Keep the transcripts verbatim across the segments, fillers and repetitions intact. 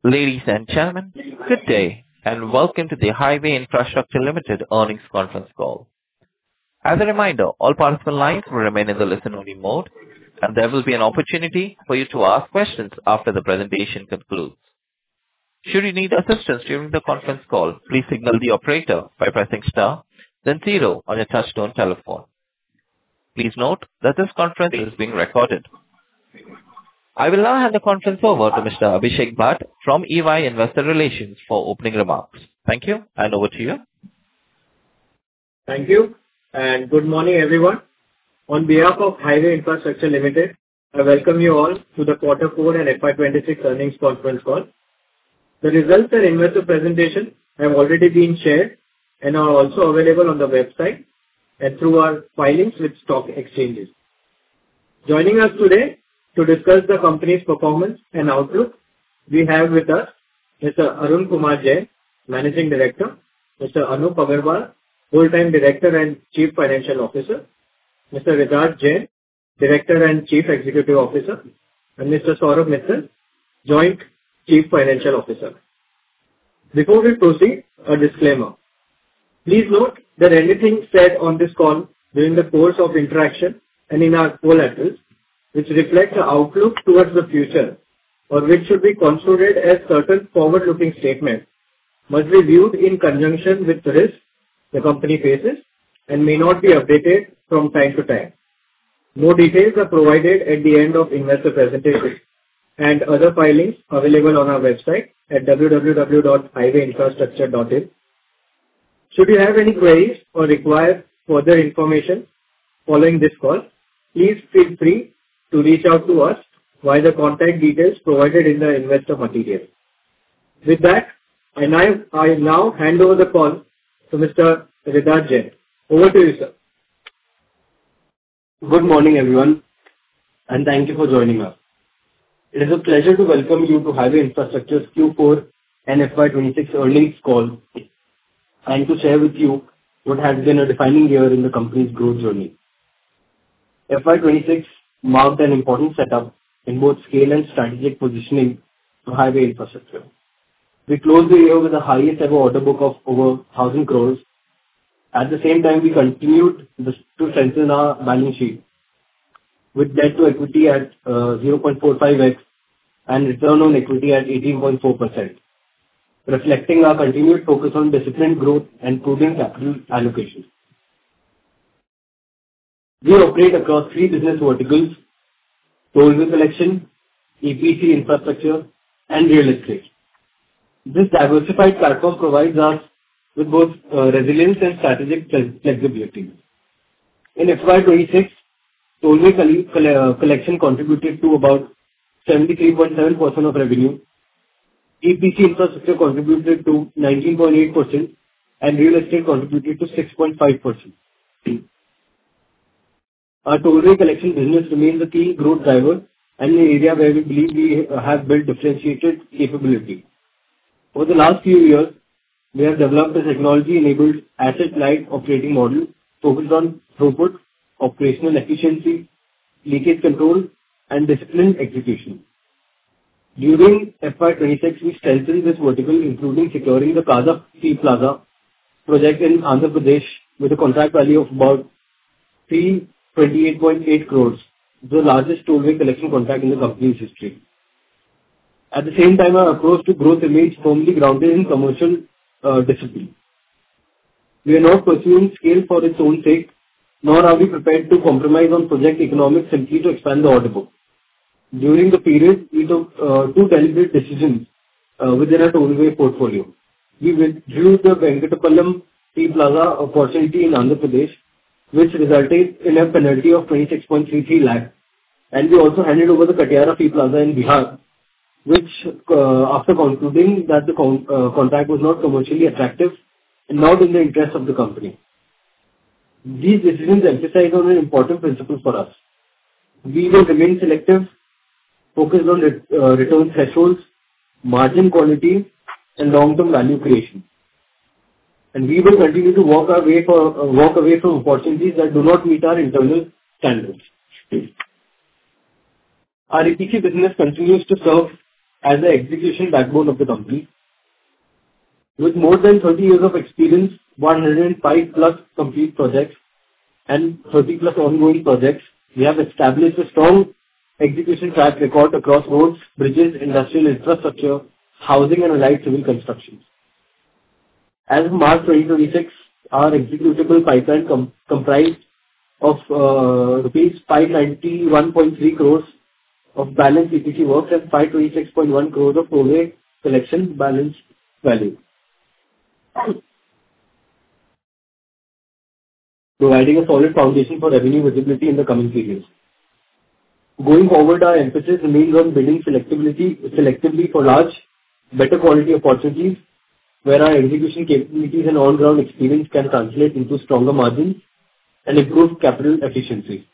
Ladies and gentlemen, good day, and welcome to the Highway Infrastructure Limited earnings conference call. As a reminder, all participant lines will remain in the listen-only mode, and there will be an opportunity for you to ask questions after the presentation concludes. Should you need assistance during the conference call, please signal the operator by pressing star, then zero on your touchtone telephone. Please note that this conference is being recorded. I will now hand the conference over to Mister Abhishek Bhat from E Y Investor Relations for opening remarks. Thank you, and over to you. Thank you, and good morning, everyone. On behalf of Highway Infrastructure Limited, I welcome you all to the quarter four and F Y twenty-six earnings conference call. The results and investor presentation have already been shared and are also available on the website and through our filings with stock exchanges. Joining us today to discuss the company's performance and outlook, we have with us Mister Arun Kumar Jain, Managing Director, Mister Anup Agarwal, Full-time Director and Chief Financial Officer, Mister Ridharth Jain, Director and Chief Executive Officer, and Mister Saurabh Mittal, Joint Chief Financial Officer. Before we proceed, a disclaimer. Please note that anything said on this call during the course of interaction and in our call address, which reflects the outlook towards the future or which should be considered as certain forward-looking statements, must be viewed in conjunction with the risks the company faces and may not be updated from time to time. More details are provided at the end of investor presentation and other filings available on our website at w w w dot highway infrastructure dot in. Should you have any queries or require further information following this call, please feel free to reach out to us via the contact details provided in the investor material. With that, I now, I now hand over the call to Mister Ridharth Jain. Over to you, sir. Good morning, everyone, and thank you for joining us. It is a pleasure to welcome you to Highway Infrastructure's Q four and F Y twenty-six earnings call and to share with you what has been a defining year in the company's growth journey. F Y twenty-six marked an important setup in both scale and strategic positioning for Highway Infrastructure. We closed the year with the highest ever order book of over one thousand crores. At the same time, we continued to strengthen our balance sheet with debt to equity at uh, zero point four five x and return on equity at eighteen point four percent, reflecting our continued focus on disciplined growth and prudent capital allocation. We operate across three business verticals: tollway collection, E P C infrastructure, and real estate. This diversified platform provides us with both uh, resilience and strategic flexibility. In F Y twenty-six, tollway coll- coll- collection contributed to about seventy-three point seven percent of revenue, E P C infrastructure contributed to nineteen point eight percent, and real estate contributed to six point five percent. Our tollway collection business remains a key growth driver and an area where we believe we have built differentiated capability. Over the last few years, we have developed a technology-enabled asset-light operating model focused on throughput, operational efficiency, leakage control, and disciplined execution. During F Y twenty-six, we strengthened this vertical, including securing the Kaza Sea Plaza project in Andhra Pradesh with a contract value of about three hundred twenty-eight point eight crores, the largest tollway collection contract in the company's history. At the same time, our approach to growth remains firmly grounded in commercial uh, discipline. We are not pursuing scale for its own sake, nor are we prepared to compromise on project economics simply to expand the order book. During the period, we took uh, two deliberate decisions uh, within our tollway portfolio. We withdrew the Venkatapalam Sea Plaza opportunity in Andhra Pradesh, which resulted in a penalty of twenty-six point three three lakh. And we also handed over the Katiara Sea Plaza in Bihar, which, uh, after concluding that the con- uh, contract was not commercially attractive and not in the interest of the company. These decisions emphasize on an important principle for us. We will remain selective, focused on ret- uh, return thresholds, margin quality, and long-term value creation. And we will continue to walk our way for uh, walk away from opportunities that do not meet our internal standards. Our E P C business continues to serve as the execution backbone of the company. With more than thirty years of experience, one hundred five plus complete projects and thirty plus ongoing projects, we have established a strong execution track record across roads, bridges, industrial infrastructure, housing and allied civil construction. As of March twenty twenty-six, our executable pipeline com- comprised of uh, rupees five ninety-one point three crores of balance E P C works and five twenty-six point one crores of tollway collection balance value, providing a solid foundation for revenue visibility in the coming periods. Going forward, our emphasis remains on building selectivity, selectively for large, better quality opportunities, where our execution capabilities and on-ground experience can translate into stronger margins and improved capital efficiency.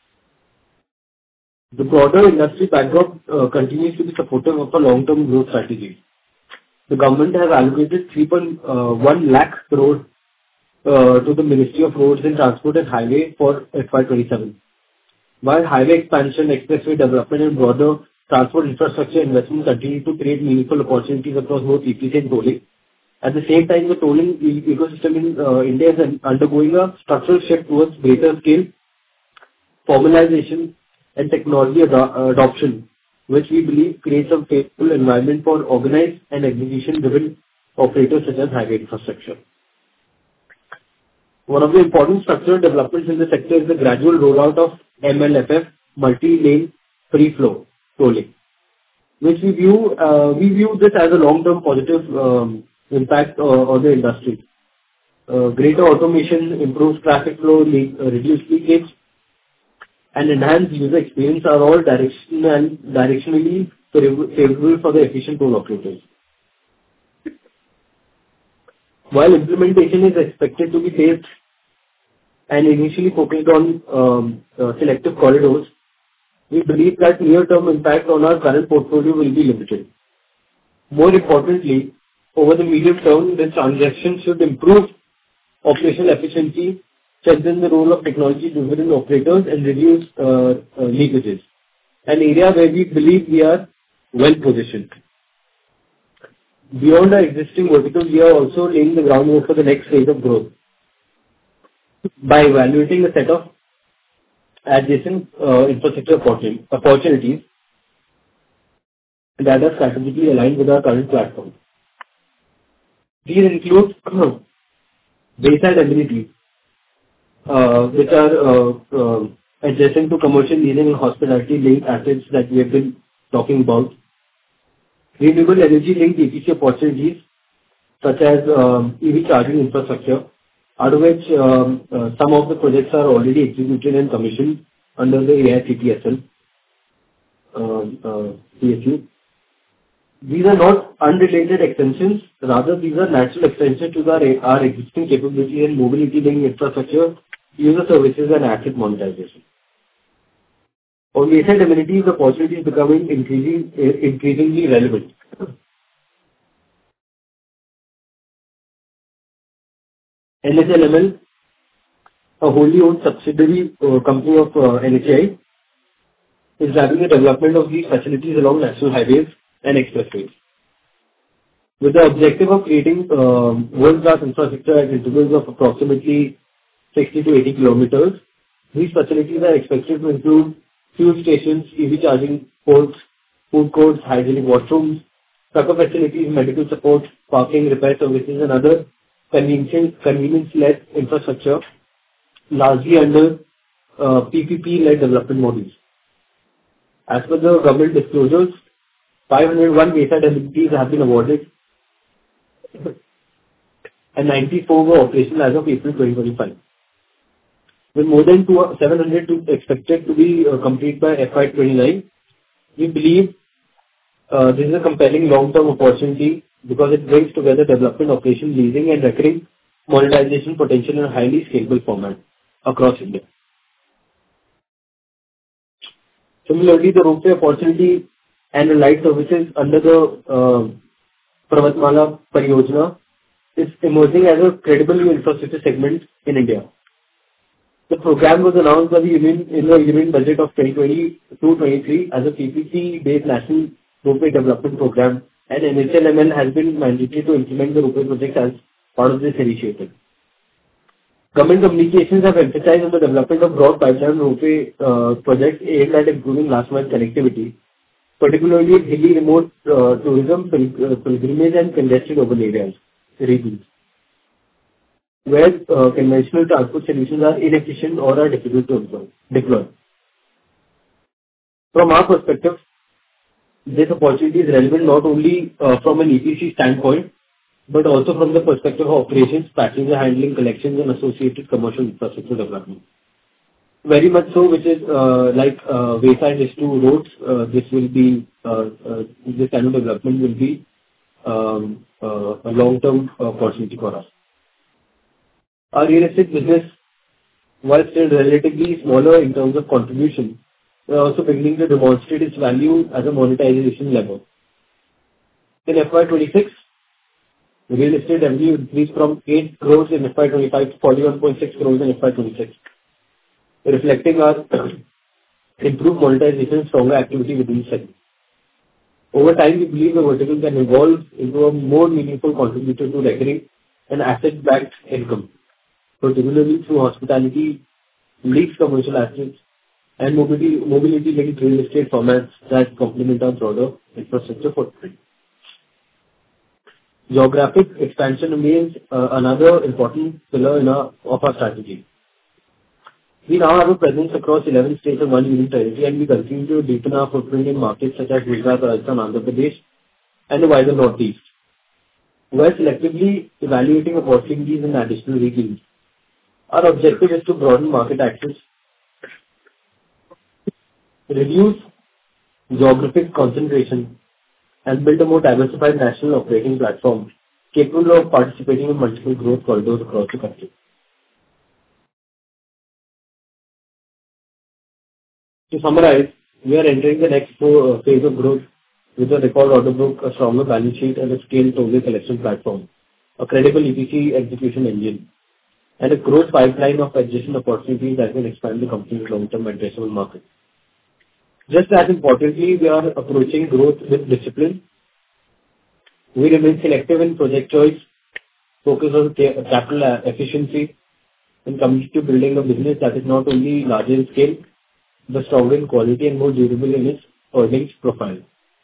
The broader industry backdrop uh, continues to be supportive of a long-term growth strategy. The government has allocated three point one lakh crore uh, to the Ministry of Roads and Transport and Highway for F Y twenty-seven. While highway expansion, expressway development and broader transport infrastructure investment continue to create meaningful opportunities across both E P C and tolling. At the same time, the tolling e- ecosystem in uh, India is un- undergoing a structural shift towards greater scale, formalization and technology ado- adoption, which we believe creates a favorable environment for organized and execution-driven operators such as highway infrastructure. One of the important structural developments in the sector is the gradual rollout of M L F F, multi-lane free flow tolling, which we view uh, we view this as a long-term positive um, impact uh, on the industry. Uh, greater automation, improved traffic flow, le- uh, reduced leakage, and enhanced user experience are all directional, directionally fav- favorable for the efficient toll operators. While implementation is expected to be phased and initially focused on um, uh, selective corridors, we believe that near-term impact on our current portfolio will be limited. More importantly, over the medium term, this transaction should improve operational efficiency, strengthen the role of technology-driven operators, and reduce uh, uh, leakages, an area where we believe we are well positioned. Beyond our existing verticals, we are also laying the groundwork for the next phase of growth by evaluating a set of adjacent uh, infrastructure opportun- opportunities that are strategically aligned with our current platform. These include wayside amenities, uh, which are uh, uh, adjacent to commercial leasing and hospitality-linked assets that we have been talking about. Renewable energy-linked E P C opportunities, such as um, E V charging infrastructure, out of which um, uh, some of the projects are already executed and commissioned under the A I C T S L um, uh, P S U. These are not unrelated extensions, rather these are natural extensions to our, our existing capability and mobility-linked infrastructure, user services and asset monetization. On wayside amenities, the opportunity is becoming increasing, increasingly relevant. N H L M L, a wholly owned subsidiary uh, company of uh, N H A I, is driving the development of these facilities along national highways and expressways, with the objective of creating um, world-class infrastructure at intervals of approximately sixty to eighty kilometers. These facilities are expected to include fuel stations, E V charging ports, food courts, hygienic washrooms, trucker facilities, medical support, parking, repair services, and other convenience- convenience-led infrastructure, largely under uh, P P P-led development models. As per the government disclosures, five hundred one wayside amenities have been awarded and ninety-four were operational as of April twenty twenty-five. With more than two- seven hundred to expected to be uh, complete by F Y twenty-nine, we believe uh, this is a compelling long-term opportunity because it brings together development, operation, leasing, and recurring monetization potential in a highly scalable format across India. Similarly, the ropeway opportunity and the light services under the uh, Pravatmala Pariyojana is emerging as a credible new infrastructure segment in India. The program was announced by the Union in the Union Budget of twenty twenty-two twenty-three as a P P P-based national RuPay Development Program, and N H L M L has been mandated to implement the RuPay project as part of this initiative. Government communications have emphasized on the development of broad pipeline RuPay uh, projects aimed at improving last mile connectivity, particularly in hilly remote uh, tourism, pil- uh, pilgrimage and congested urban areas, regions, where uh, conventional transport solutions are inefficient or are difficult to employ- deploy. From our perspective, this opportunity is relevant not only uh, from an E P C standpoint, but also from the perspective of operations, passenger handling, collections, and associated commercial infrastructure development. Very much so, which is uh, like uh, wayside is to roads. Uh, this will be uh, uh, this kind of development will be um, uh, a long-term opportunity for us. Our real estate business, while still relatively smaller in terms of contribution, we are also beginning to demonstrate its value as a monetization lever. In F Y twenty-six, real estate revenue increased from eight crores in F Y twenty-five to forty-one point six crores in F Y twenty-six, reflecting our improved monetization and stronger activity within the segment. Over time, we believe the vertical can evolve into a more meaningful contributor to recurring and asset-backed income, particularly through hospitality, leased commercial assets, and mobility, mobility-linked real estate formats that complement our broader infrastructure footprint. Geographic expansion remains uh, another important pillar in our, of our strategy. We now have a presence across eleven states and one union territory, and we continue to deepen our footprint in markets such as Gujarat, Rajasthan, Andhra Pradesh, and the wider Northeast. We are selectively evaluating opportunities in additional regions. Our objective is to broaden market access, reduce geographic concentration, and build a more diversified national operating platform capable of participating in multiple growth corridors across the country. To summarize, we are entering the next fo- uh, phase of growth with a record order book, a stronger balance sheet, and a scaled total collection platform, a credible E P C execution engine, and a growth pipeline of adjacent opportunities that will expand the company's long-term addressable market. Just as importantly, we are approaching growth with discipline. We remain selective in project choice, focus on ca- capital uh, efficiency, and committed to building a business that is not only larger in scale, but stronger in quality and more durable in its earnings profile.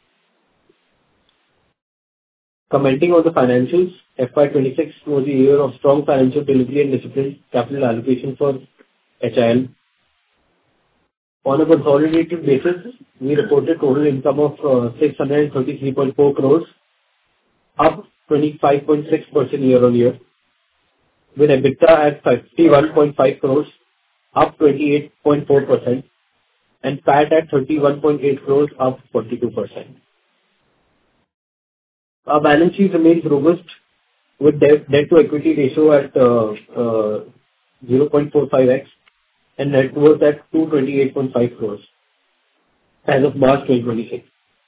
Commenting on the financials, F Y twenty-six was a year of strong financial delivery and disciplined capital allocation for H I L. On a consolidated basis, we reported total income of uh, six hundred thirty-three point four crores, up twenty-five point six percent year-on-year, with EBITDA at fifty-one point five crores, up twenty-eight point four percent, and P A T at thirty-one point eight crores, up forty-two percent. Our balance sheet remains robust, with debt debt to equity ratio at uh, uh, zero point four five x and net worth at two hundred twenty-eight point five crores as of March twenty twenty-six,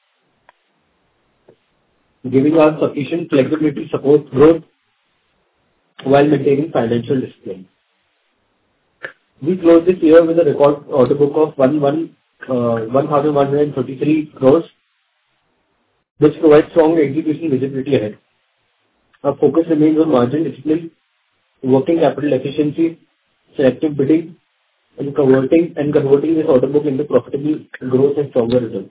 giving us sufficient flexibility to support growth while maintaining financial discipline. We closed this year with a record order book of one thousand one hundred thirty-three crores, which provides strong execution visibility ahead. Our focus remains on margin discipline, working capital efficiency, selective bidding, and converting and converting this order book into profitable growth and stronger returns.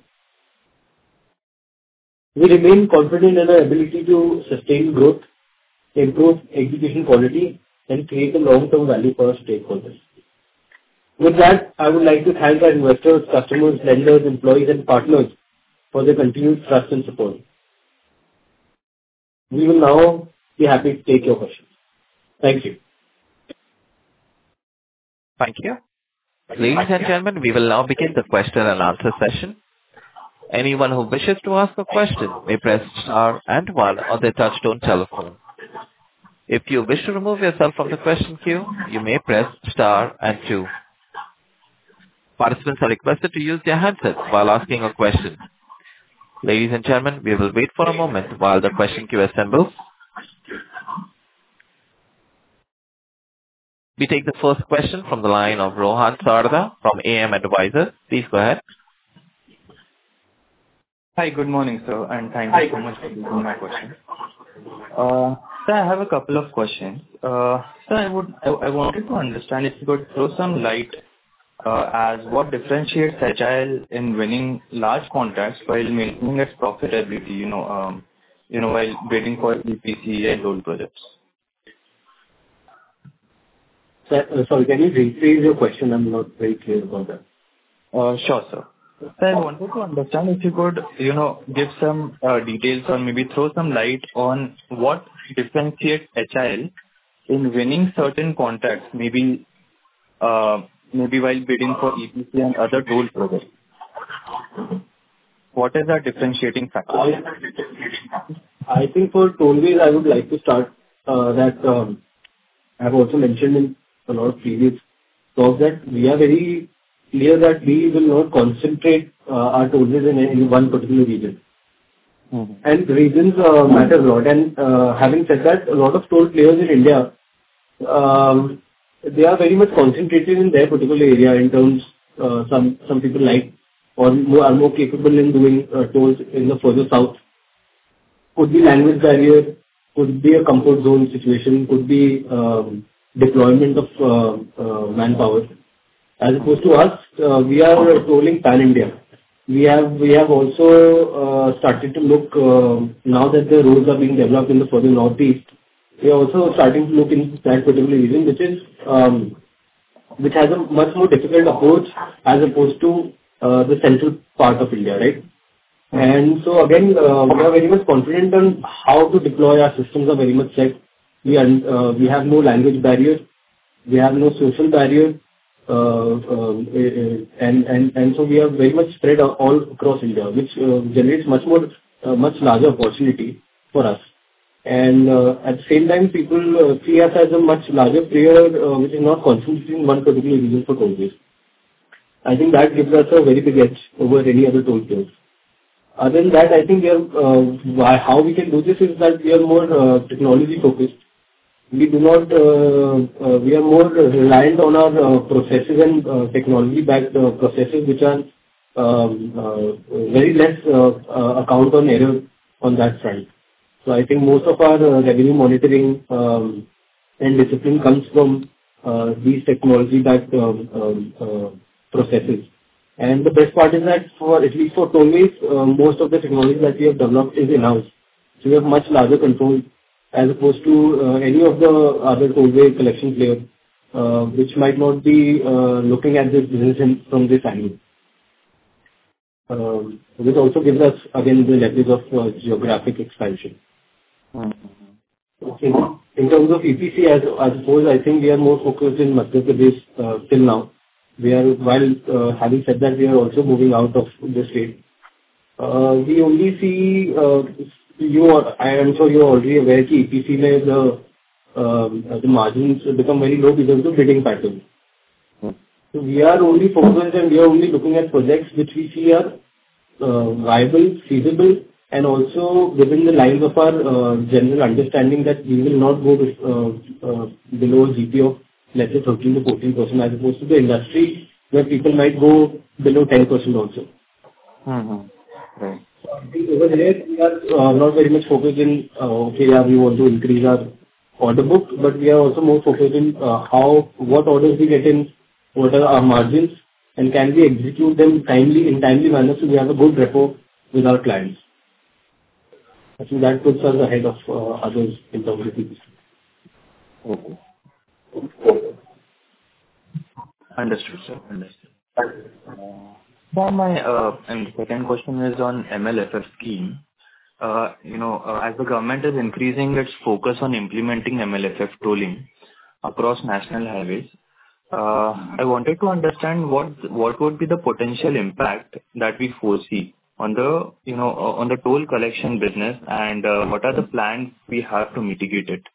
We remain confident in our ability to sustain growth, improve execution quality, and create a long-term value for our stakeholders. With that, I would like to thank our investors, customers, lenders, employees, and partners for their continued trust and support. We will now be happy to take your questions. Thank you. Thank you. Ladies and gentlemen, we will now begin the question and answer session. Anyone who wishes to ask a question may press star and one on their touchtone telephone. If you wish to remove yourself from the question queue, you may press star and two. Participants are requested to use their handsets while asking a question. Ladies and gentlemen, we will wait for a moment while the question queue assembles. We take the first question from the line of Rohan Sarda from A M Advisors. Please go ahead. Hi, good morning, sir, and thank you so much for taking my question. Uh, Sir, I have a couple of questions. Uh, Sir, I would, I I wanted to understand if you could throw some light uh, as what differentiates Agile in winning large contracts while maintaining its profitability, you know, um, you know, while bidding for E P C and toll projects. Sir, uh, sorry, can you rephrase your question? I'm not very clear about that. Uh, Sure, sir. Sir, I wanted to understand if you could, you know, give some uh, details or maybe throw some light on what differentiates Agile in winning certain contracts, maybe uh, maybe while bidding for E P C and other toll projects. What is our differentiating factor? I I think for tollways, I would like to start uh, that um, I've also mentioned in a lot of previous talks that we are very clear that we will not concentrate uh, our tollways in any one particular region. Mm-hmm. And regions uh, matter a lot. And uh, having said that, a lot of toll players in India, um, they are very much concentrated in their particular area in terms, uh, some some people like or more, are more capable in doing uh, tolls in the further south. Could be language barrier, could be a comfort zone situation, could be um, deployment of uh, uh, manpower. As opposed to us, uh, we are tolling pan-India. We have we have also uh, started to look, uh, now that the roads are being developed in the further northeast, we are also starting to look in that particular region, which is um, which has a much more difficult approach as opposed to uh, the central part of India, right? And so again, uh, we are very much confident on how to deploy. Our systems are very much set. We are, uh, we have no language barrier, we have no social barrier, uh, um, uh, and and and so we are very much spread a- all across India, which uh, generates much more, uh, much larger opportunity for us. And uh, at the same time, people uh, see us as a much larger player, uh, which is not concentrated in one particular region for tollways. I think that gives us a very big edge over any other toll players. Other than that, I think we are, uh, why- how we can do this is that we are more uh, technology focused. We do not, uh, uh, we are more reliant on our uh, processes and uh, technology-backed uh, processes, which are um, uh, very less uh, uh, account on error on that front. So I think most of our uh, revenue monitoring um, and discipline comes from uh, these technology-backed um, um, uh, processes. And the best part is that for, at least for tollways, uh, most of the technology that we have developed is in-house. So we have much larger control as opposed to uh, any of the other tollway collection player, uh, which might not be uh, looking at this business in, from this angle. Um, This also gives us, again, the leverage of uh, geographic expansion. Okay. In terms of E P C, as I suppose, I think we are more focused in Madhya Pradesh uh, till now. We are, while uh, having said that, we are also moving out of the state. Uh, We only see, uh, you are, I am sure you are already aware that E P C mein the um, the margins become very low because of the bidding pattern. So we are only focused and we are only looking at projects which we see are uh, viable, feasible, and also within the lines of our uh, general understanding that we will not go with, uh, uh, below G P of, let's say, thirteen to fourteen percent, as opposed to the industry, where people might go below ten percent also. Mm-hmm. Right. I think over there, we are uh, not very much focused in, uh, okay, yeah, we want to increase our order book, but we are also more focused in uh, how, what orders we get in, what are our margins, and can we execute them timely, in timely manner, so we have a good rapport with our clients. I think that puts us ahead of uh, others in terms of E P C. Okay. Understood, sir. Understood. Uh, So my uh, and second question is on M L F F scheme. Uh, You know, uh, as the government is increasing its focus on implementing M L F F tolling across national highways, uh, I wanted to understand what what would be the potential impact that we foresee on the, you know, uh, on the toll collection business, and uh, what are the plans we have to mitigate it?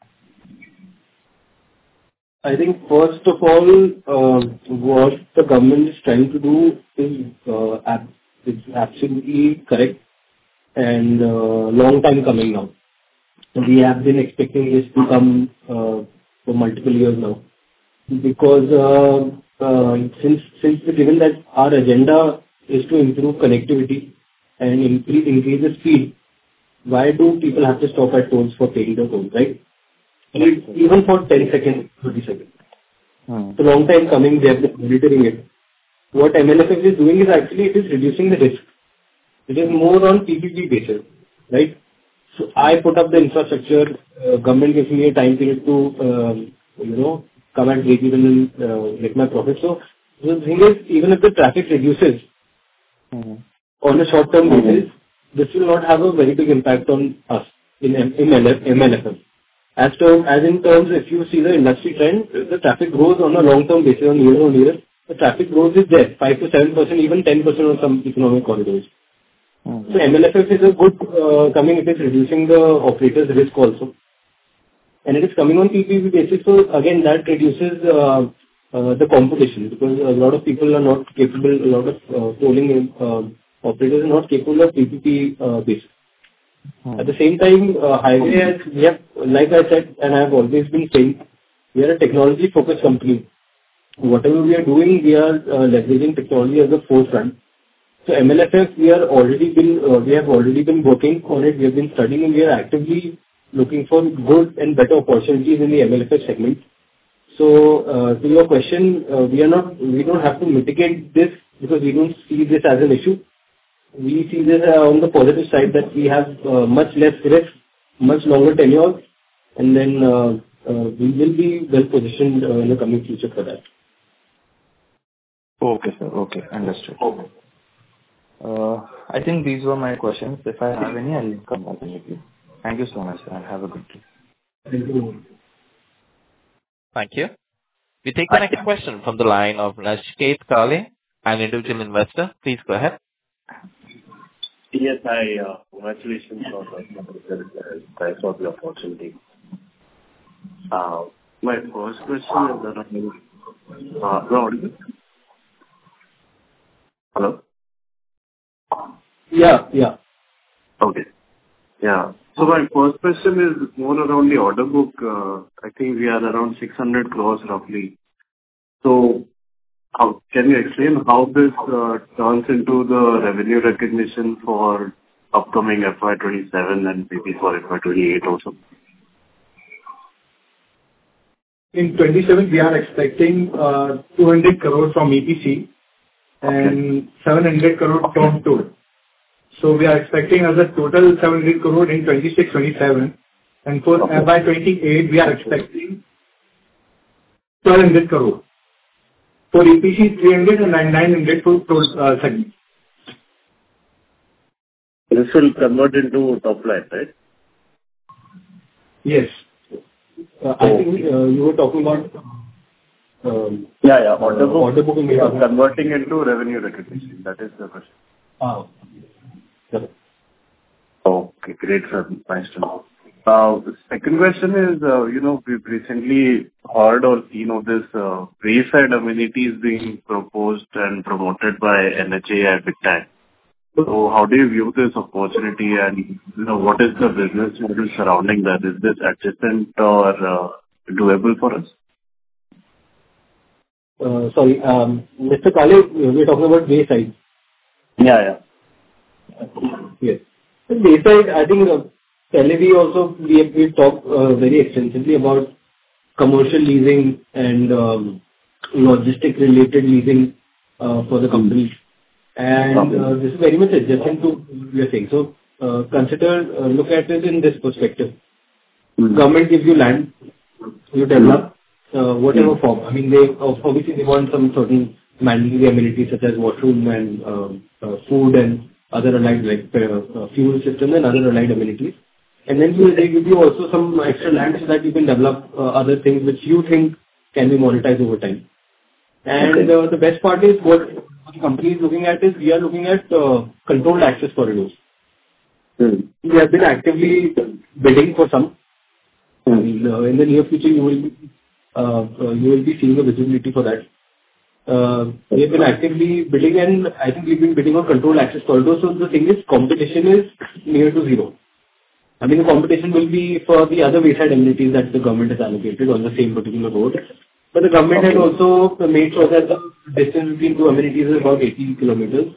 I think first of all, uh, what the government is trying to do is uh, ab- it's absolutely correct and uh, long time coming now. So we have been expecting this to come uh, for multiple years now. Because uh, uh, since since given that our agenda is to improve connectivity and increase, increase the speed, why do people have to stop at tolls for paying the toll, right? And even for ten seconds, thirty seconds. Hmm. It's a long time coming, they have been monitoring it. What M L F F is doing is actually it is reducing the risk. It is more on P P P basis, right? So I put up the infrastructure, uh, government gives me a time period to, um, you know, come and break even and uh, make my profit. So the thing is, even if the traffic reduces Hmm. on a short-term basis, this will not have a very big impact on us in M- in M L F F. As term, as in terms, if you see the industry trend, the traffic grows on a long-term basis, on year-on-year. The traffic growth is there, five to seven percent, even ten percent on some economic corridors. Hmm. So M L F F is a good uh, coming, it is reducing the operator's risk also. And it is coming on P P P basis, so again, that reduces uh, uh, the competition, because a lot of people are not capable, a lot of uh, tolling uh, operators are not capable of P P P uh, basis. Hmm. At the same time, uh, highway, has, we have, like I said, and I have always been saying, we are a technology-focused company. Whatever we are doing, we are uh, leveraging technology as the forefront. So M L F F, we are already been, uh, we have already been working on it. We have been studying, and we are actively looking for good and better opportunities in the M L F F segment. So, uh, to your question, uh, we are not, we don't have to mitigate this because we don't see this as an issue. We see this uh, on the positive side, that we have uh, much less risk, much longer tenure, and then uh, uh, we will be well positioned uh, in the coming future for that. Okay, sir. Okay, understood. Uh, I think these were my questions. If I have any, I'll come back with you. Thank you so much, sir, and have a good day. Thank you. Thank you. We take the next question from the line of Nachiket Kale, an individual investor. Please go ahead. Yes, I, uh, congratulations on the thanks for the opportunity. Uh, My first question is around, uh, no, audible? Hello? Yeah, yeah. Okay. Yeah. So my first question is more around the order book. Uh, I think we are around six hundred crores roughly. So how can you explain how this uh, turns into the revenue recognition for upcoming F Y twenty-seven and maybe for F Y twenty-eight also? In twenty-seven, we are expecting uh, two hundred crore from E P C and seven hundred crore from toll. So we are expecting as a total seven hundred crore in twenty-six twenty-seven. And for F Y twenty-eight, we are expecting twelve hundred crore. For E P C, three hundred and nine hundred for toll uh, segment. This will convert into top line, right? Yes. Uh, I think uh, you were talking about um, Yeah, yeah. Order book, order book in we are India. converting into revenue recognition. That is the question. Ah, correct. Okay, great, sir. Nice to know. Uh, The second question is, uh, you know, we've recently heard or seen of this uh, wayside amenities being proposed and promoted by N H A I big time. So how do you view this opportunity and, you know, what is the business model surrounding that? Is this adjacent or uh, doable for us? Uh, Sorry, um, Mister Kale, we're talking about wayside. Yeah, yeah. Yes. So wayside, I think, uh, L A V also, we have, we've talked uh, very extensively about commercial leasing and um, logistic related leasing uh, for the company. And uh, this is very much adjacent to what we are saying. So, uh, consider, uh, look at it in this perspective. Mm. Government gives you land, you develop, uh, whatever form. I mean, they obviously they want some certain mandatory amenities such as washroom and um, uh, food and other allied, like uh, uh, fuel system and other allied amenities. And then you- they give you also some extra land so that you can develop uh, other things which you think can be monetized over time. And Okay. uh, the best part is what the company is looking at is we are looking at uh, controlled access corridors. Mm. We have been actively bidding for some. I mean, uh, in the near future, you will be uh, uh, you will be seeing a visibility for that. Uh, We have been actively bidding, and I think we've been bidding on controlled access corridors. So the thing is, competition is near to zero. I mean, the competition will be for the other wayside amenities that the government has allocated on the same particular road. But the government has also made sure that the distance between two amenities is about eighteen kilometers.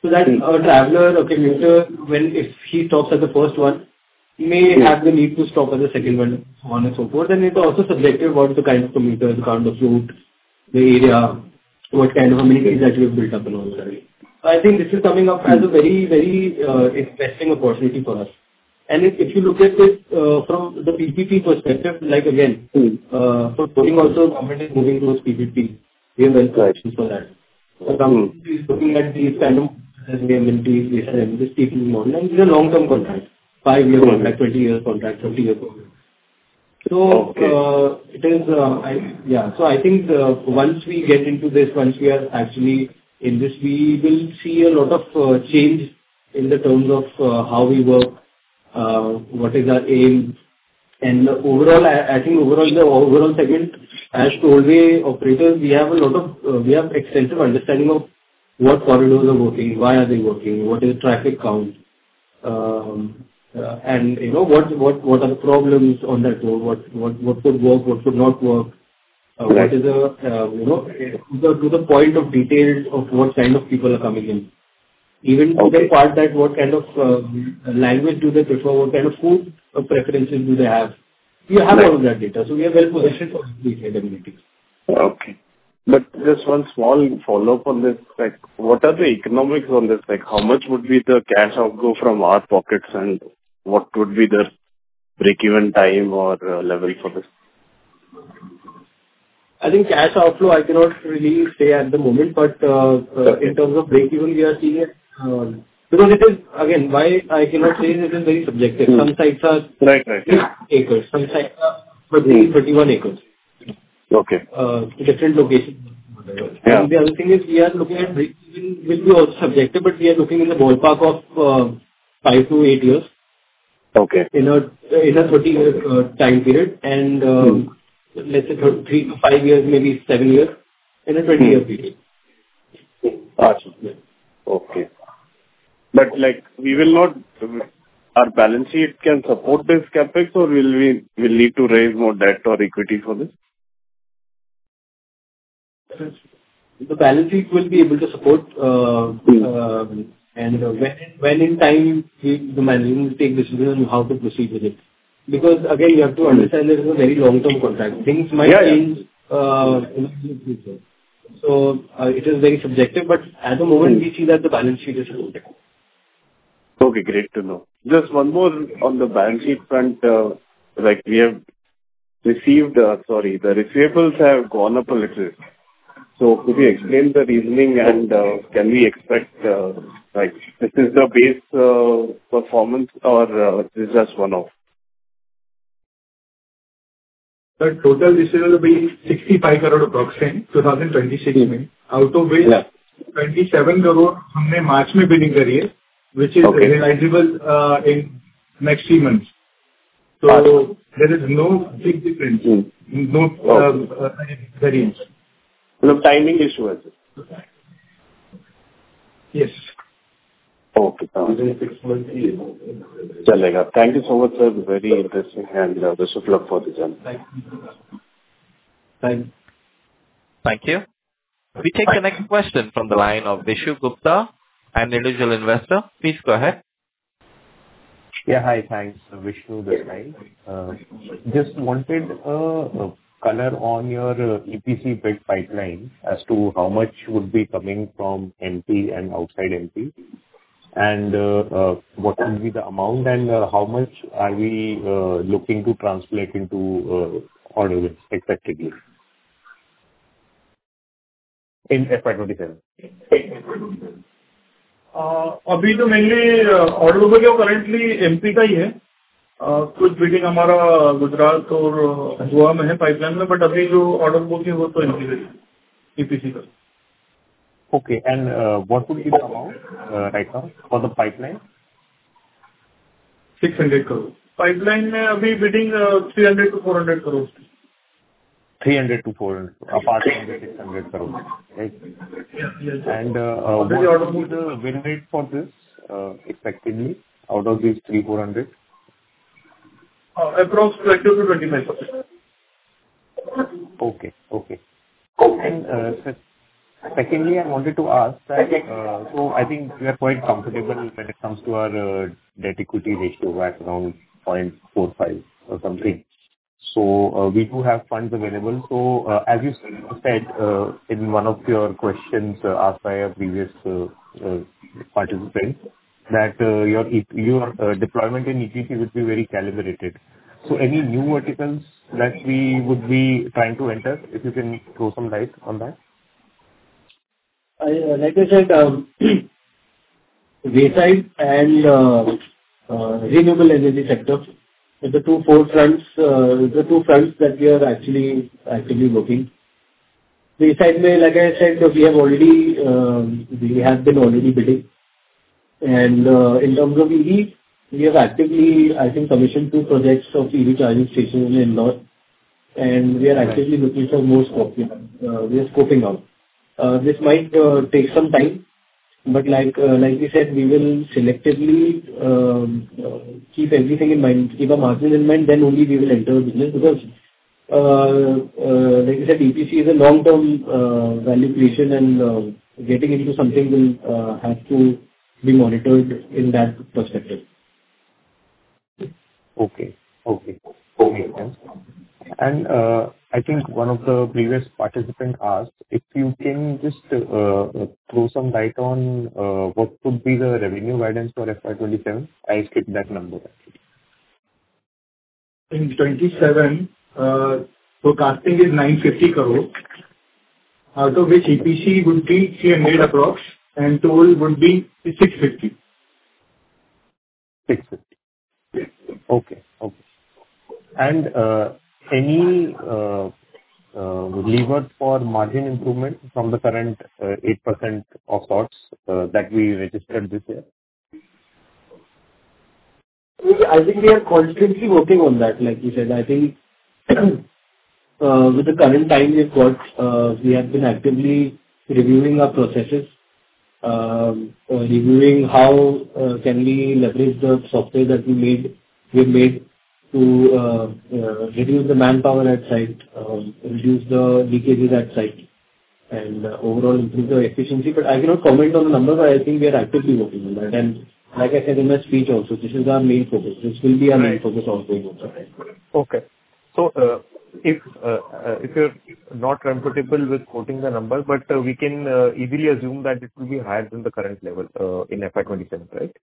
So that a traveler, a commuter, when if he stops at the first one, he may have the need to stop at the second one, so on and so forth. And it's also subjective about the kind of commuter, the kind of route, the area, what kind of amenities that we have built up and all that. So I think this is coming up as a very, very uh, interesting opportunity for us. And if, if you look at it uh, from the P P P perspective, like again, uh, for tolling also, government is moving towards P P P. We have well positioned for that. So government is looking at these kind of amenities, these amenities, P P P model, and these are long-term contracts, five-year contract, twenty years contract, thirty years contract. So Okay. uh, it is, uh, I, yeah. So I think uh, once we get into this, once we are actually in this, we will see a lot of uh, change in the terms of uh, how we work, uh, what is our aim, and overall, I, I think overall the overall segment as tollway operators, we have a lot of uh, we have extensive understanding of what corridors are working, why are they working, what is the traffic count. Um, uh, and you know what what what are the problems on that road, what what what could work, what could not work, uh, Right. what is the uh, you know to the, to the point of detail of what kind of people are coming in, even to Okay. the part that what kind of uh, language do they prefer, what kind of food uh, preferences do they have. We have Right. all of that data, so we are well positioned for these amenities. Okay. But just one small follow-up on this, like, what are the economics on this? Like, how much would be the cash outgo from our pockets, and what would be the break-even time or uh, level for this? I think cash outflow, I cannot really say at the moment, but uh, uh, in terms of break-even, we are seeing it uh, because it is, again, why I cannot say it is very subjective. Hmm. Some sites are Right, right. six acres, some sites are thirty, thirty-one acres, Okay. uh, different locations. Yeah. And the other thing is we are looking at break-even will be also subjective, but we are looking in the ballpark of uh, five to eight years Okay. in a in a thirty-year uh, time period, and um, let's say thir- three to five years, maybe seven years in a twenty-year period. Awesome. Okay. But, like, we will not, our balance sheet can support this CapEx, or will we will need to raise more debt or equity for this? The balance sheet will be able to support, uh, um, and uh, when when in time we- the management will take decisions on how to proceed with it. Because again, you have to understand there is a very long-term contract. Things might Yeah, yeah. change uh, in the future. So, uh, it is very subjective, but at the moment, we see that the balance sheet is supported. Okay, great to know. Just one more on the balance sheet front, uh, like we have received, uh, sorry, the receivables have gone up a little. So could you explain the reasoning, and uh, can we expect, uh, like, this is the base uh, performance, or uh, this is just one-off? The total receivable will be sixty-five crore approximately twenty twenty-six में, out of which Yeah. twenty-seven crore हमने मार्च में billing करी है, which is Okay. realizable uh, in next three months. So Awesome. there is no big difference, Hmm. no Okay. uh, uh, variance. No timing issue is it? Yes. Okay. Chalega. Thank you so much, sir. Very interesting, and uh, best of luck for the journey. Thank you. Thank you. We take the next question from the line of Vishu Gupta, an individual investor. Please go ahead. Yeah, hi. Thanks, Vishnu this side. Uh, Just wanted a a color on your uh, E P C bid pipeline as to how much would be coming from M P and outside M P, and uh, uh, what will be the amount, and uh, how much are we uh, looking to translate into uh, order wins effectively in F Y twenty-seven? Uh, अभी तो mainly order book है currently MP का ही है. uh, कुछ bidding हमारा गुजरात और गोवा में है पाइपलाइन में, बट अभी जो ऑर्डर बुक है वो तो एमपी का ही ईपीसी का. Okay, and uh, what would be the amount uh, right now for the pipeline? Six hundred crore pipeline में अभी bidding three hundred to four hundred crore. three hundred to four hundred, apart from the six hundred crore, right? And uh, uh, what would be the win rate for this uh, effectively out of these three four hundred? Approx twenty to twenty-five percent. Okay, okay. And uh, sir, secondly, I wanted to ask that, uh, so I think we are quite comfortable when it comes to our uh, debt equity ratio at around zero point four five or something. So uh, we do have funds available. So uh, as you said uh, in one of your questions uh, asked by a previous uh, uh, participant, that uh, your E- your uh, deployment in E P C would be very calibrated. So any new verticals that we would be trying to enter, if you can throw some light on that? I, uh, like I said, um, wayside and uh, uh, renewable energy sector are the two forefronts, uh, the two fronts that we are actually actively working. Wayside, may, like I said, we have already, um, we have been already bidding. And uh, in terms of E V, we have actively, I think, commissioned two projects of E V charging stations in Indore, and we are actively looking for more scoping. Uh, we are scoping out. Uh, this might uh, take some time, but like uh, like we said, we will selectively um, uh, keep everything in mind, keep our margin in mind. Then only we will enter the business because, uh, uh, like I said, E P C is a long-term uh, value creation, and uh, getting into something will uh, have to be monitored in that perspective. Okay. Okay. Makes sense. And uh, I think one of the previous participants asked if you can just uh, throw some light on uh, what would be the revenue guidance for F Y twenty-seven. I skipped that number. In twenty-seven, uh, forecasting is nine fifty crore, out of which E P C would be three hundred approx, and toll would be six fifty. six fifty. Okay. Okay. And uh, any uh, uh, lever for margin improvement from the current uh, eight percent of sorts uh, that we registered this year? I think we are constantly working on that, like you said. I think uh, with the current time we've got, uh, we have been actively reviewing our processes, um, uh, reviewing how uh, can we leverage the software that we made, we've made to uh, uh, reduce the manpower at site, um, reduce the leakages at site, and uh, overall improve the efficiency. But I cannot comment on the number, but I think we are actively working on that. And like I said in my speech also, this is our main focus. This will be our main focus ongoing also. Okay. So, uh, if uh, uh, if you're not comfortable with quoting the number, but uh, we can uh, easily assume that it will be higher than the current level uh, in F Y twenty-seven, right?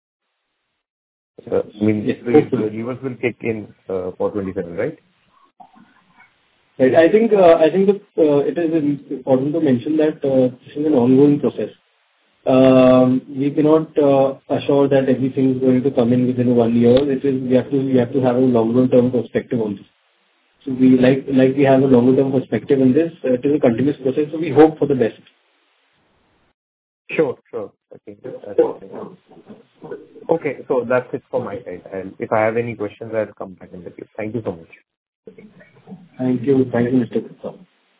Uh, I mean, Yes. the the levers will kick in uh, for twenty-seven, right? Right. I think uh, I think that, uh, it is important to mention that uh, this is an ongoing process. Um, We cannot uh, assure that everything is going to come in within one year. It is, we have to we have to have a longer term perspective on this. So we like like we have a longer term perspective in this. Uh, It is a continuous process, so we hope for the best. Sure, sure. I think that's okay. So that's it for my side. And if I have any questions, I'll come back in the queue. Thank you so much. Thank you. Thank you, Mister Gupta.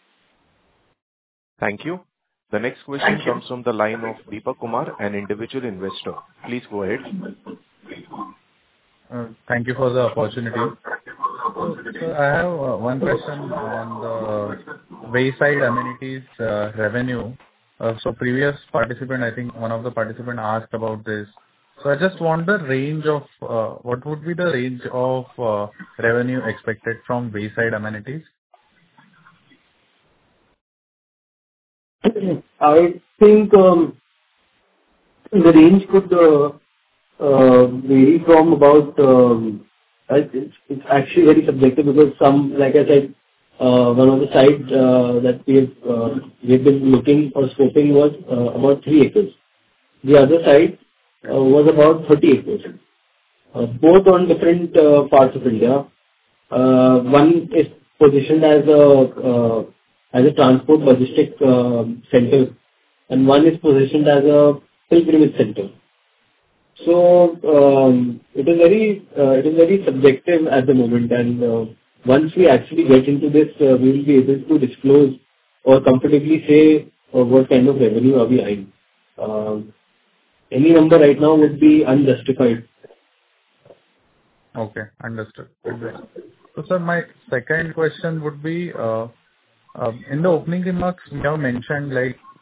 Thank you. The next question comes from the line of Deepak Kumar, an individual investor. Please go ahead. Uh, Thank you for the opportunity. So, so I have uh, one question on the wayside amenities uh, revenue. Uh, So previous participant, I think one of the participant asked about this. So I just want the range of uh, what would be the range of uh, revenue expected from wayside amenities? I think um, the range could uh, uh, vary from about, um, I- it's it's actually very subjective because some, like I said, uh, one of the sites uh, that we've uh, we've been looking or scoping was uh, about three acres. The other site uh, was about thirty acres, uh, both on different uh, parts of India. Uh, One is positioned as a uh, as a transport logistic uh, center, and one is positioned as a pilgrimage center. So um, it is very uh, it is very subjective at the moment, and uh, once we actually get into this, uh, we will be able to disclose or comfortably say uh, what kind of revenue are we eyeing. Um, Any number right now would be unjustified. Okay, understood. Understood. So, sir, my second question would be, uh, uh, in the opening remarks, you have mentioned, like,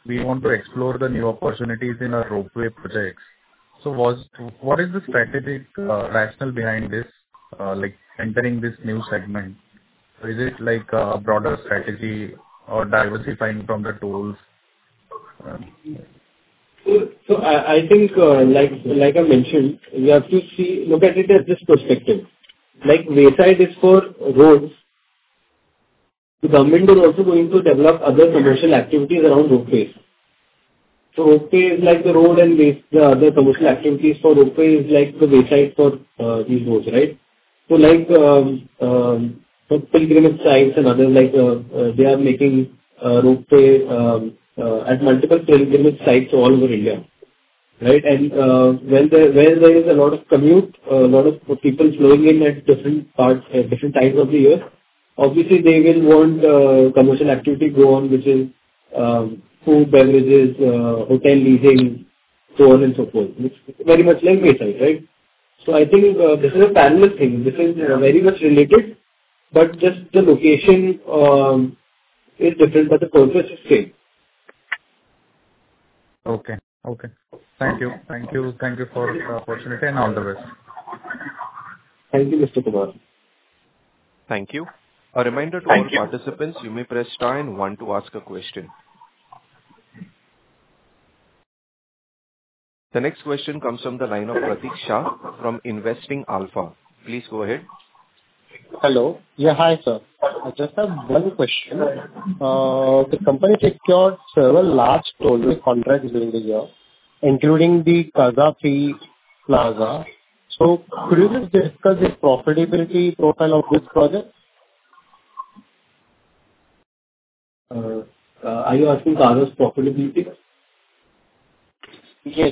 we want to explore the new opportunities in our ropeway projects. So was what is the strategic uh, rationale behind this, uh, like entering this new segment? So is it like a broader strategy or diversifying from the tolls? Um, So I I think, uh, like like I mentioned, you have to see, look at it as this perspective. Like wayside is for roads. The government is also going to develop other commercial activities around ropeways. So ropeway is like the road and ways, the other commercial activities for ropeway is like the wayside for uh, these roads, right? So like um, um, for pilgrimage sites and others, like uh, uh, they are making uh, ropeway um, uh, at multiple pilgrimage sites all over India, right? And uh, when there where there is a lot of commute, a lot of people flowing in at different parts, at different times of the year, obviously they will want uh, commercial activity go on, which is um, food, beverages, uh, hotel leasing, so on and so forth. It's very much like wayside, right? So I think uh, this is a parallel thing. This is uh, very much related, but just the location um, is different, but the purpose is same. Okay. Okay. Thank you. Thank you. Thank you for the opportunity and all the best. Thank you, Mister Kumar. Thank you. A reminder to all participants, you may press star and one to ask a question. The next question comes from the line of Pratik Shah from Investing Alpha. Please go ahead. Hello. Yeah, hi, sir. I just have one question. Uh, The company secured several large tollway contracts during the year, including the Kazaphi Plaza. So could you just discuss the profitability profile of this project? Uh, uh, Are you asking Kaza's profitability? Yes.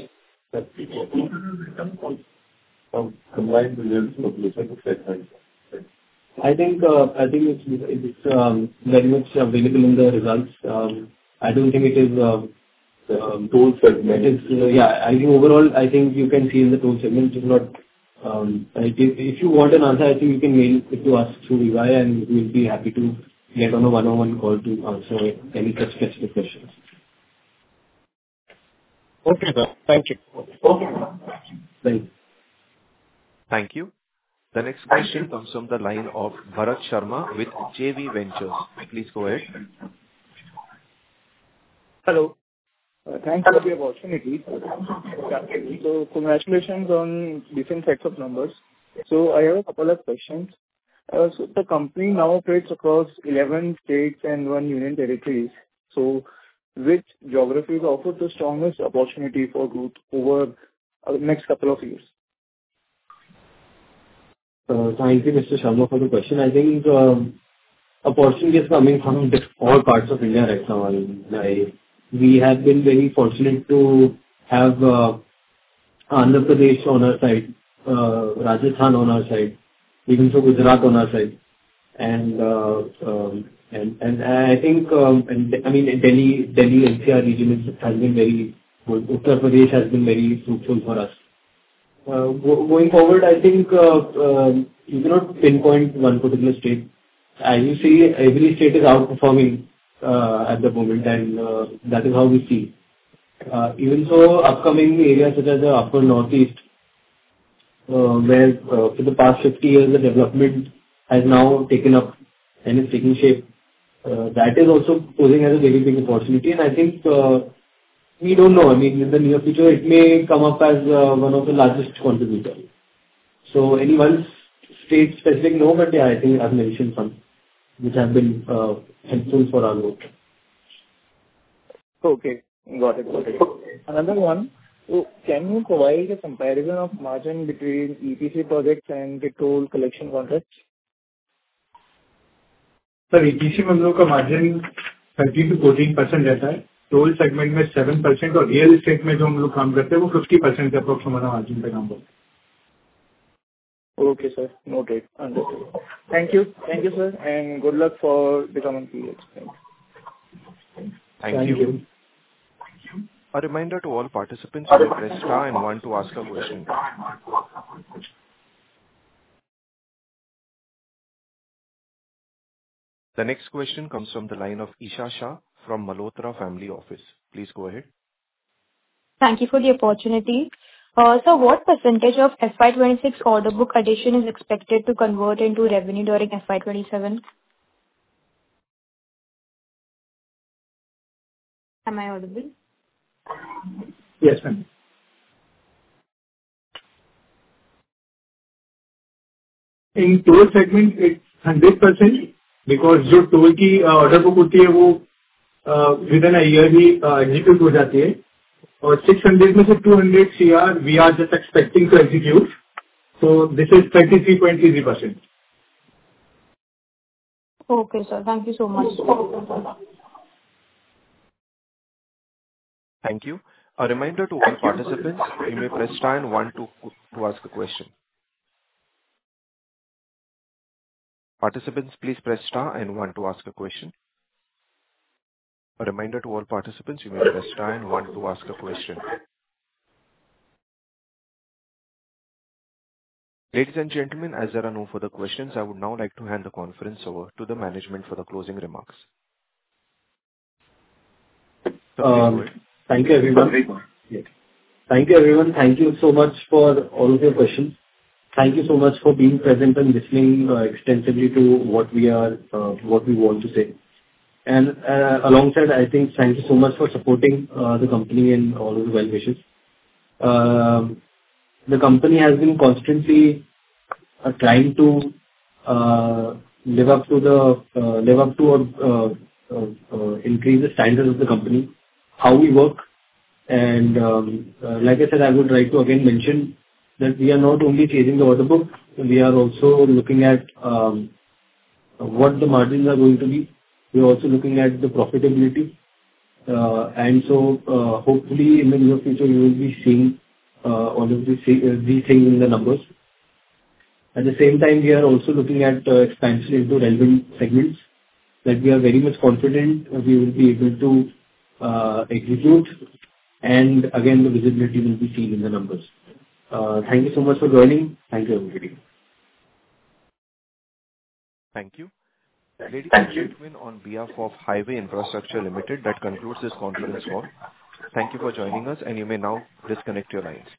Combined results of the segment. I think uh, I think it's it's um, very much available in the results. Um, I don't think it is um, um, toll segment. It is, uh, yeah, I think overall, I think you can see in the toll segment, it's not. um, If if you want an answer, I think you can mail it to us through E Y, and we'll be happy to get on a one-on-one call to answer any such specific questions. Okay, sir. Thank you. Okay. Thank you. Thank you. The next question comes from the line of Bharat Sharma with J V Ventures. Please go ahead. Hello. Uh, Thanks for the opportunity. So congratulations on different sets of numbers. So I have a couple of questions. Uh, So the company now operates across eleven states and one union territories. So which geographies offer the strongest opportunity for growth over uh, the next couple of years? Uh, Thank you, Mister Sharma, for the question. I think um, opportunity is coming from diff- all parts of India right now. I mean, I- we have been very fortunate to have uh, Andhra Pradesh on our side, uh, Rajasthan on our side, even so Gujarat on our side. And uh, um, and and I think, um, and I mean, Delhi Delhi N C R region is- has been very good. Uttar Pradesh has been very fruitful for us. Uh, go- Going forward, I think uh, um, you cannot pinpoint one particular state. As you see, every state is outperforming uh, at the moment, and uh, that is how we see. Uh, Even so, upcoming areas such as the upper northeast, uh, where uh, for the past fifty years, the development has now taken up and is taking shape, uh, that is also posing as a very big opportunity. And I think uh, we don't know. I mean, in the near future, it may come up as uh, one of the largest contributors. So any one state specific, no, but yeah, I think I've mentioned some which have been uh, helpful for our growth. Okay. Got it. Got it. Another one. So can you provide a comparison of margin between E P C projects and the toll collection contracts? Sir EPC में हम लोग का margin thirty to fourteen percent रहता है, toll segment में seven percent और real estate में जो हम लोग काम करते हैं वो फिफ्टी परसेंट से अप्रोक्स हमारा मार्जिन पे काम करते हैं. Okay, sir. Noted. Understood. Thank you. Thank you, sir, and good luck for the coming periods. Thanks. Thank, Thank you. you. A reminder to all participants, you may press star and one to ask a question. The next question comes from the line of Isha Shah from Malhotra Family Office. Please go ahead. Thank you for the opportunity. Uh, So what percentage of F Y twenty-six order book addition is expected to convert into revenue during F Y twenty-seven? Am I audible? Yes, ma'am. In toll segment, it's one hundred percent because जो toll की order book होती है वो uh, within a year he uh, execute हो जाती है और six hundred में से two hundred crore we are just expecting to execute. So this is thirty-three point three percent. Okay, sir. Thank you so much. Thank you. A reminder to all participants, you may press star and one to to ask a question. Participants, please press star and one to ask a question. A reminder to all participants, you may press star and one to ask a question. Ladies and gentlemen, as there are no further questions, I would now like to hand the conference over to the management for the closing remarks. So please go ahead. Thank you, everyone. Yes. Thank you, everyone. Thank you so much for all of your questions. Thank you so much for being present and listening uh, extensively to what we are, uh, what we want to say. And uh, alongside, I think, thank you so much for supporting uh, the company and all of the well wishes. Um the company has been constantly uh, trying to uh, live up to the uh, live up to or uh, uh, uh, increase the standards of the company, how we work, and um, uh, like I said, I would like to again mention that we are not only chasing the order book, we are also looking at um, what the margins are going to be. We are also looking at the profitability, uh, and so uh, hopefully in the near future you will be seeing uh, all of these uh, these things in the numbers. At the same time, we are also looking at uh, expansion into relevant segments that we are very much confident we will be able to uh, execute, and again the visibility will be seen in the numbers. Uh, thank you so much for joining. Thank you, everybody. Thank you. Ladies and gentlemen, on behalf of Highway Infrastructure Limited, that concludes this conference call. Thank you for joining us, and you may now disconnect your lines.